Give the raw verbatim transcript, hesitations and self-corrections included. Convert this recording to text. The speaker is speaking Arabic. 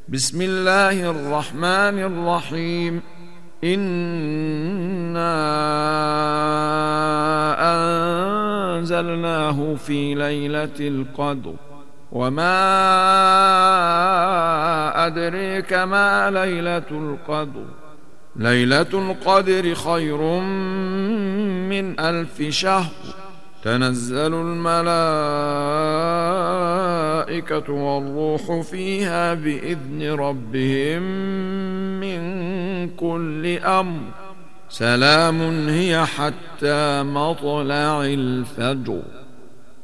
بسم الله الرحمن الرحيم. إنا أنزلناه في ليلة القدر وما أدريك ما ليلة القدر ليلة القدر خير من ألف شهر. تنزل الملائكة والروح فيها بإذن ربهم من كل أمر. سلام هي حتى مطلع الفجر.